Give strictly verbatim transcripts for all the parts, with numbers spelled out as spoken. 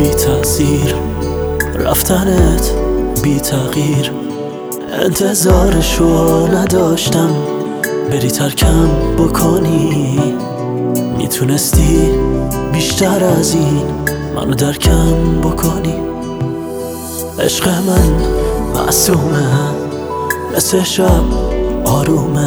بی تأثیر، رفتنت بی تغییر. انتظارشو نداشتم بری ترکم بکنی، میتونستی بیشتر از این منو درکم بکنی. عشق من معصومه مثل شب آرومه،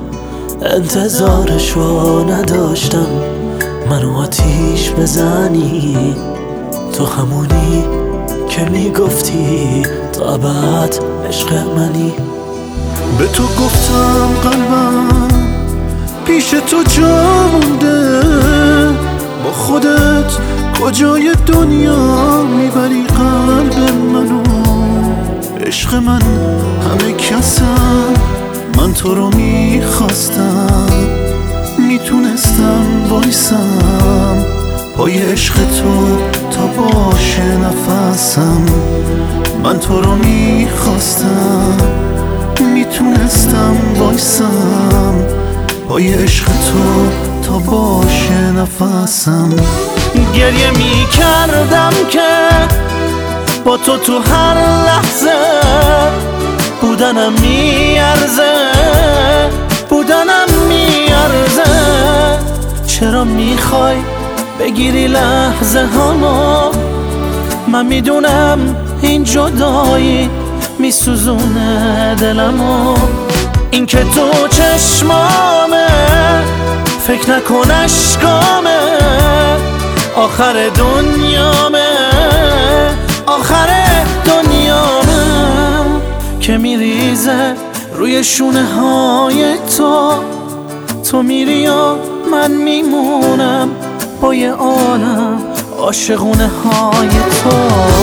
انتظارشو نداشتم منو آتیش بزنی. تو همونی که میگفتی تا ابد عشق منی. به تو گفتم قلبم پیش تو جا مونده، با خودت کجای دنیا میبری قلب منو. عشق من همه کسم، من تو رو میخواستم، میتونستم وایسم پای عشق تو تا باشه نفسم. من تو رو میخواستم، میتونستم وایسم پای عشق تو تا باشه نفسم. گریه میکردم که با تو تو هر لحظه بودنم میارزه، بودنم میارزه. چرا میخوای بگیری لحظه هامو؟ من میدونم این جدایی میسوزونه دلمو. این که تو چشمامه فکر نکن اشکامه، آخر دنیامه، آخر دنیامه که میریزه روی شونه های تو. تو میری و من میمونم با یه عالم عاشقونه های تو.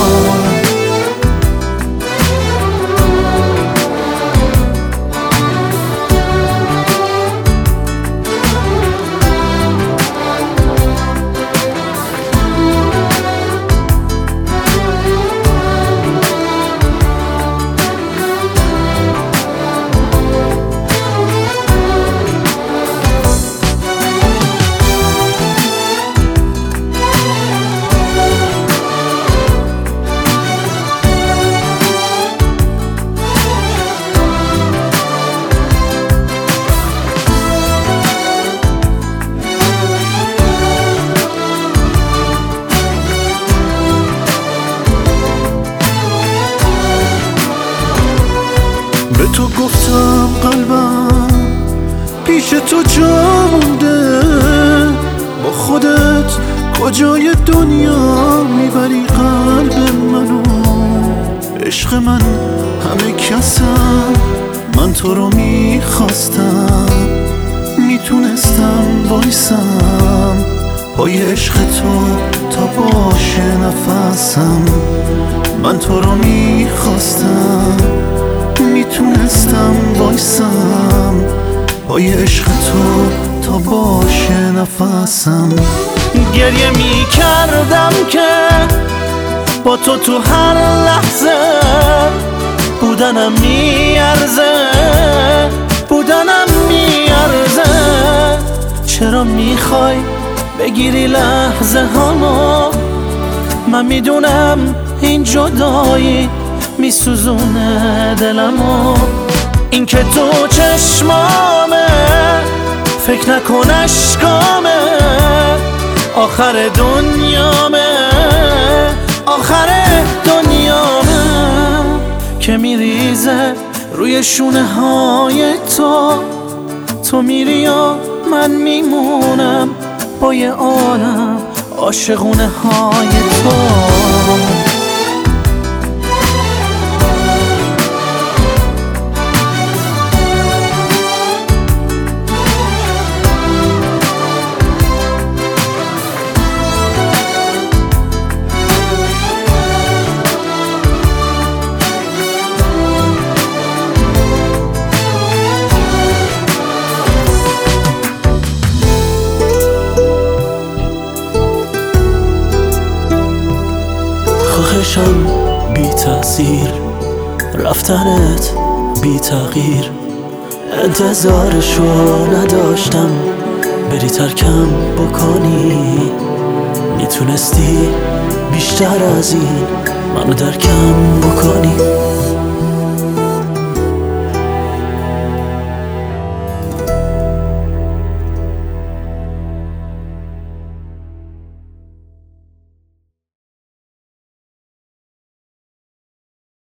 به تو گفتم قلبم پیش تو جا مونده، با خودت کجای دنیا میبری قلب منو. عشق من همه کسم، من تو رو میخواستم، میتونستم وایسم پای عشق تو تا باشه نفسم. من تو رو میخواستم، میتونستم وایسم پای عشق تو تا باشه نفسم. گریه میکردم که با تو تو هر لحظه بودنم میارزه، بودنم میارزه. چرا میخوای بگیری لحظه هامو؟ من میدونم این جدایی میسوزونه دلمو. این که تو چشمامه فکر نکن اشکامه، آخر دنیامه، آخر دنیامه که میریزه روی شونه های تو. تو میری و من میمونم با یه عالم عاشقونه های تو. خواهشم بی تأثیر، رفتنت بی تغییر. انتظارشو نداشتم بری ترکم بکنی، میتونستی بیشتر از این منو درکم بکنی.